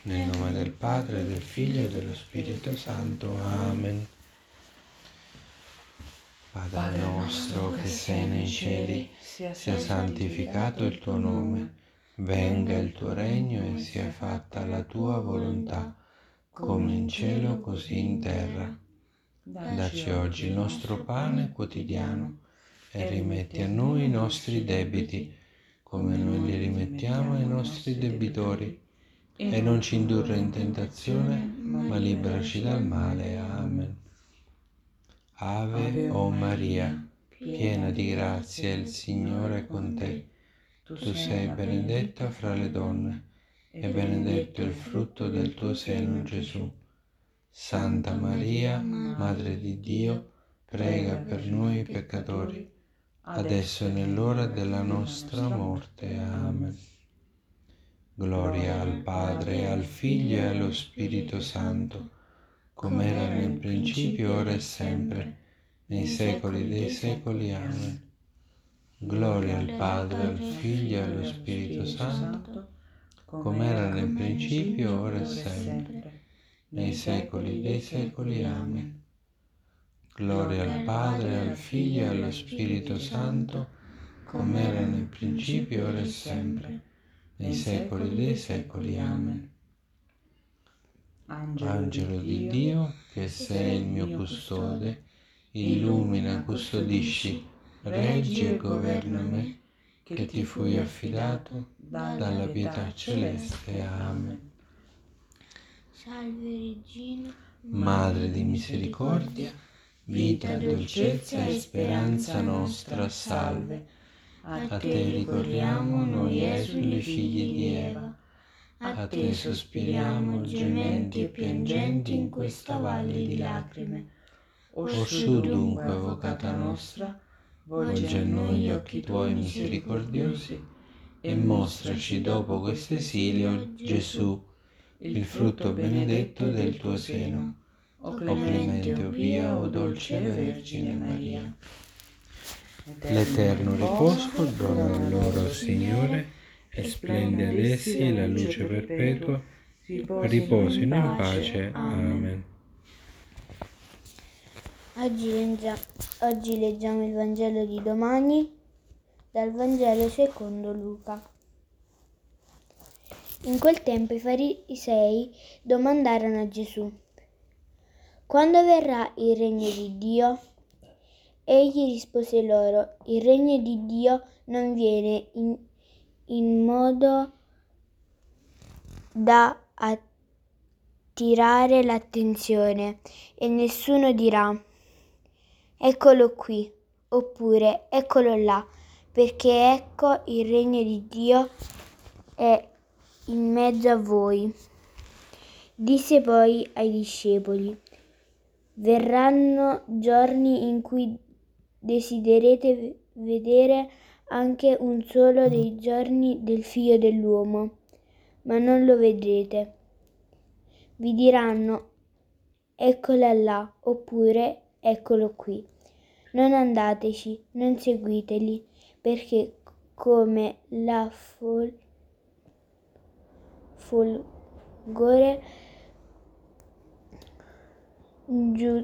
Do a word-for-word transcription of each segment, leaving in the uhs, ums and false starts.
Nel nome del Padre, del Figlio e dello Spirito Santo. Amen. Padre nostro che sei nei cieli, sia santificato il tuo nome, venga il tuo regno e sia fatta la tua volontà, come in cielo così in terra. Dacci oggi il nostro pane quotidiano e rimetti a noi i nostri debiti, come noi li rimettiamo ai nostri debitori. E non ci indurre in tentazione, ma liberaci dal male. Amen. Ave o Maria, piena di grazia, il Signore è con te. Tu sei benedetta fra le donne, e benedetto il frutto del tuo seno, Gesù. Santa Maria, Madre di Dio, prega per noi peccatori, adesso è nell'ora della nostra morte. Amen. Gloria al Padre, al Figlio e allo Spirito Santo, come era nel principio, ora e sempre, nei secoli dei secoli. Amen. Gloria al Padre, al Figlio e allo Spirito Santo, come era nel principio, ora e sempre, nei secoli dei secoli. Amen. Gloria al Padre, al Figlio e allo Spirito Santo, come era nel principio, ora e sempre, nei secoli dei secoli. Amen. Angelo di Dio, che sei il mio custode, illumina, custodisci, reggi e governa me, che ti fui affidato dalla pietà celeste. Amen. Salve Regina, Madre di misericordia, vita, dolcezza e speranza nostra, salve. A te ricorriamo noi esuli figli di Eva, a te sospiriamo gementi e piangenti in questa valle di lacrime. Orsù dunque, vocata nostra, volgi a noi gli occhi tuoi misericordiosi e mostraci dopo questo esilio Gesù, il frutto benedetto del tuo seno. O clemente, o pia, o dolce Vergine Maria. L'eterno riposo dona loro, Signore, e splende ad essi la luce perpetua. Riposino in pace. Amen. oggi, leggia- oggi leggiamo il Vangelo di domani dal Vangelo secondo Luca. In quel tempo i farisei domandarono a Gesù: quando verrà il regno di Dio? Egli rispose loro: il regno di Dio non viene in, in modo da attirare l'attenzione e nessuno dirà: eccolo qui, oppure eccolo là, perché ecco il regno di Dio è in mezzo a voi. Disse poi ai discepoli: verranno giorni in cui desiderete vedere anche un solo dei giorni del Figlio dell'uomo, ma non lo vedrete. Vi diranno: eccola là, oppure eccolo qui. Non andateci, non seguiteli, perché come la fol- folgore giù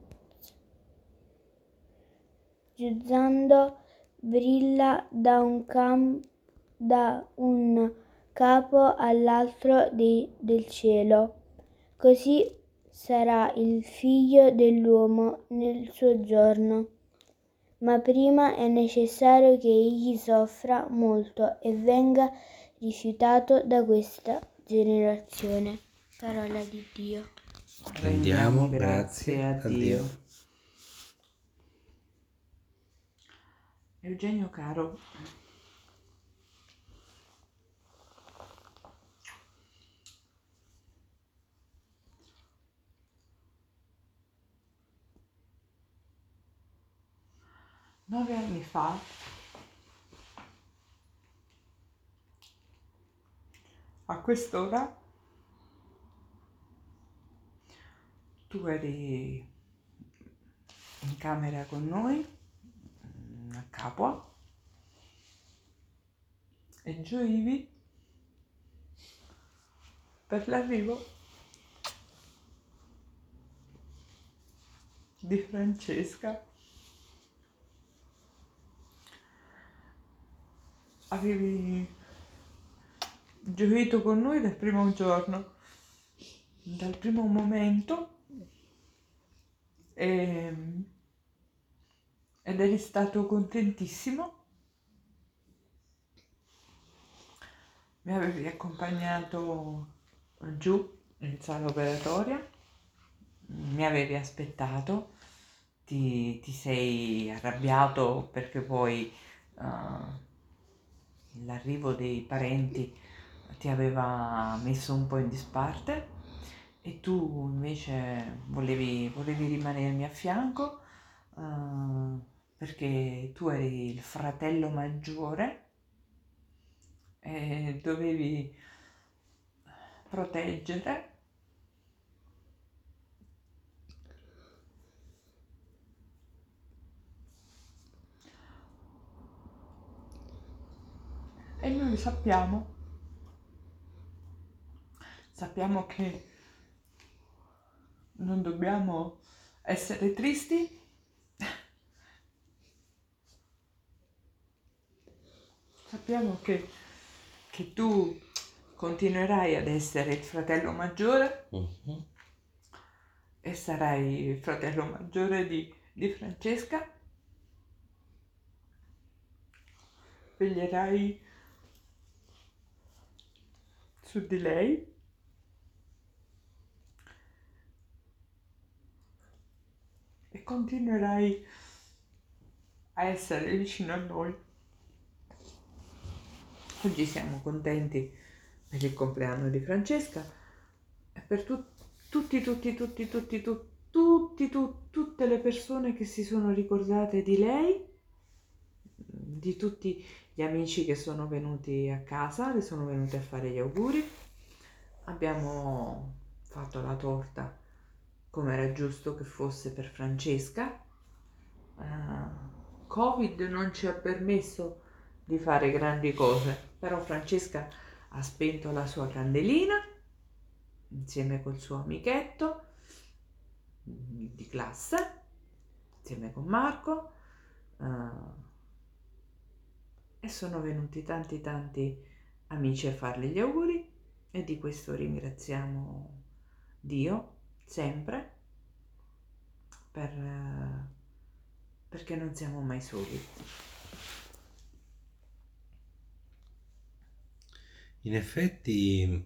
giuzzando brilla da un, cam- da un capo all'altro di- del cielo. Così sarà il Figlio dell'uomo nel suo giorno. Ma prima è necessario che egli soffra molto e venga rifiutato da questa generazione. Parola di Dio. Rendiamo grazie a Dio. Eugenio caro, nove anni fa a quest'ora tu eri in camera con noi a Capua e gioivi per l'arrivo di Francesca. Avevi gioito con noi dal primo giorno, dal primo momento, e, ed eri stato contentissimo. Mi avevi accompagnato giù in sala operatoria, mi avevi aspettato, ti, ti sei arrabbiato perché poi uh, l'arrivo dei parenti ti aveva messo un po' in disparte e tu invece volevi, volevi rimanermi a fianco uh, perché tu eri il fratello maggiore e dovevi proteggere. E noi sappiamo, sappiamo che non dobbiamo essere tristi, sappiamo che, che tu continuerai ad essere il fratello maggiore Mhm. e sarai il fratello maggiore di, di Francesca, veglierai su di lei e continuerai a essere vicino a noi. Oggi siamo contenti per il compleanno di Francesca e per tu- tutti, tutti, tutti, tutti, tu- tutti, tu- tutte le persone che si sono ricordate di lei, di tutti gli amici che sono venuti a casa, le sono venuti a fare gli auguri. Abbiamo fatto la torta come era giusto che fosse per Francesca. Uh, Covid non ci ha permesso di fare grandi cose, però Francesca ha spento la sua candelina insieme col suo amichetto di classe, insieme con Marco, uh, e sono venuti tanti tanti amici a farle gli auguri e di questo ringraziamo Dio sempre per, uh, perché non siamo mai soli. In effetti,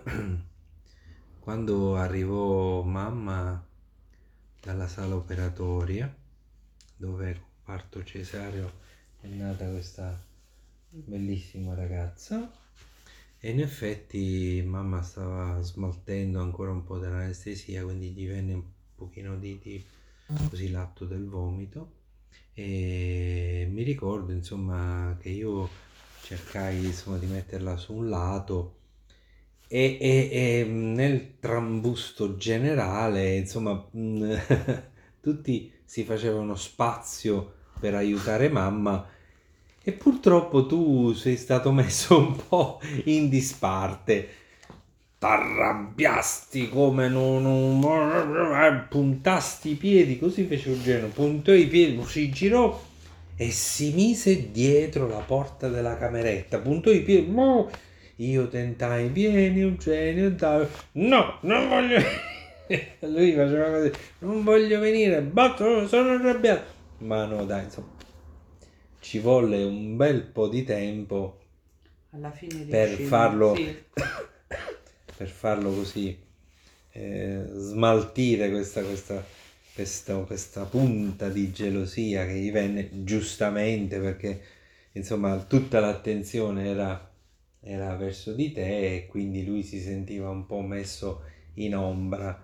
quando arrivò mamma dalla sala operatoria, dove con parto cesareo è nata questa bellissima ragazza, e in effetti mamma stava smaltendo ancora un po' dell'anestesia, quindi gli venne un pochino di, di così l'atto del vomito, e mi ricordo insomma che io cercai insomma di metterla su un lato e, e- e nel trambusto generale insomma mh, tutti si facevano spazio per aiutare mamma e purtroppo tu sei stato messo un po' in disparte. T'arrabbiasti come non, non- puntasti i piedi, così fece Eugenio, puntò i piedi, si girò e si mise dietro la porta della cameretta, puntò i piedi. "Mo". Io tentai, vieni Eugenio, dai. No, non voglio venire. Lui faceva così, non voglio venire, batto, sono arrabbiato. Ma no, dai, insomma, ci volle un bel po' di tempo Alla fine per riuscimmo, farlo, sì. per farlo così, eh, smaltire questa, questa, questa, questa punta di gelosia che gli venne giustamente, perché insomma tutta l'attenzione era, era verso di te e quindi lui si sentiva un po' messo in ombra.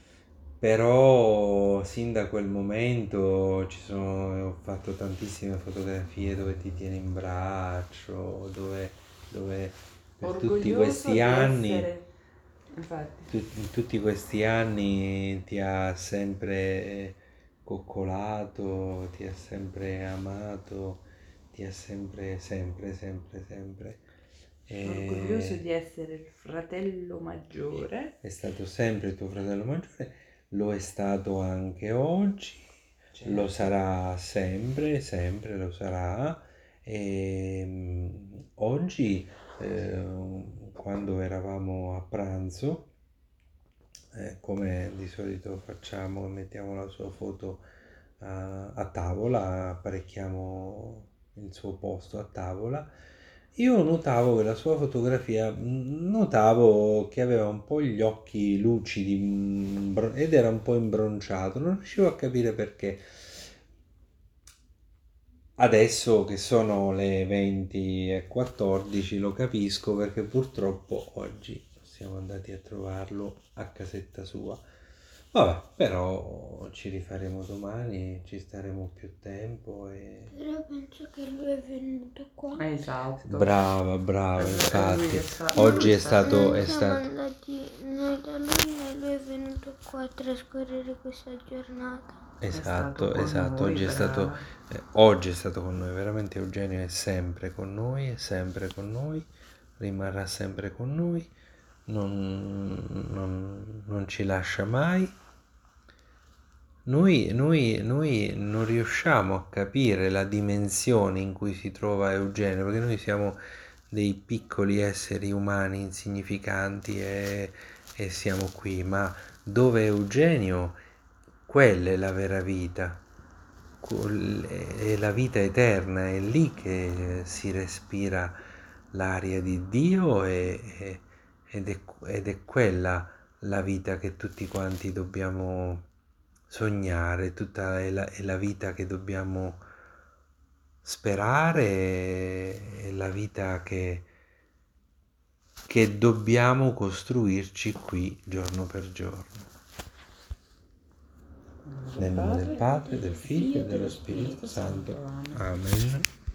Però sin da quel momento ci sono, ho fatto tantissime fotografie dove ti tieni in braccio, dove, dove per tutti Orgoglioso questi di anni, essere, infatti, tu- in tutti questi anni ti ha sempre coccolato, ti ha sempre amato, ti ha sempre, sempre, sempre, sempre. Sono E orgoglioso di essere il fratello maggiore. È stato sempre tuo fratello maggiore, lo è stato anche oggi, lo Certo. sarà sempre, sempre lo sarà. E mm, oggi, eh, quando eravamo a pranzo, eh, come di solito facciamo, mettiamo la sua foto a, a tavola, apparecchiamo il suo posto a tavola. Io notavo che la sua fotografia, mm, notavo che aveva un po' gli occhi lucidi mm, bro- ed era un po' imbronciato, non riuscivo a capire perché. Adesso che sono le venti e quattordici lo capisco perché purtroppo oggi siamo andati a trovarlo a casetta sua. Vabbè, però ci rifaremo domani, ci staremo più tempo e... Però penso che lui è venuto qua. Esatto. Brava, brava, È vero, lui infatti. è stato- Oggi è lui stato... Non È siamo stato... andati noi da lui e lui è venuto qua a trascorrere questa giornata. È stato Esatto, con esatto, noi, oggi è stato, brava. eh, oggi è stato con noi, veramente Eugenio è sempre con noi, è sempre con noi, rimarrà sempre con noi, non, non- non ci lascia mai. Noi, noi- noi non riusciamo a capire la dimensione in cui si trova Eugenio, perché noi siamo dei piccoli esseri umani insignificanti e, e siamo qui, ma dove è Eugenio, quella è la vera vita, quel- è la vita eterna, è lì che si respira l'aria di Dio e- e- ed è, ed è quella la vita che tutti quanti dobbiamo sognare, tutta è la, è la vita che dobbiamo sperare, è la vita che, che dobbiamo costruirci qui giorno per giorno. Nel nome del Padre, del Figlio e dello Spirito Santo. Amen.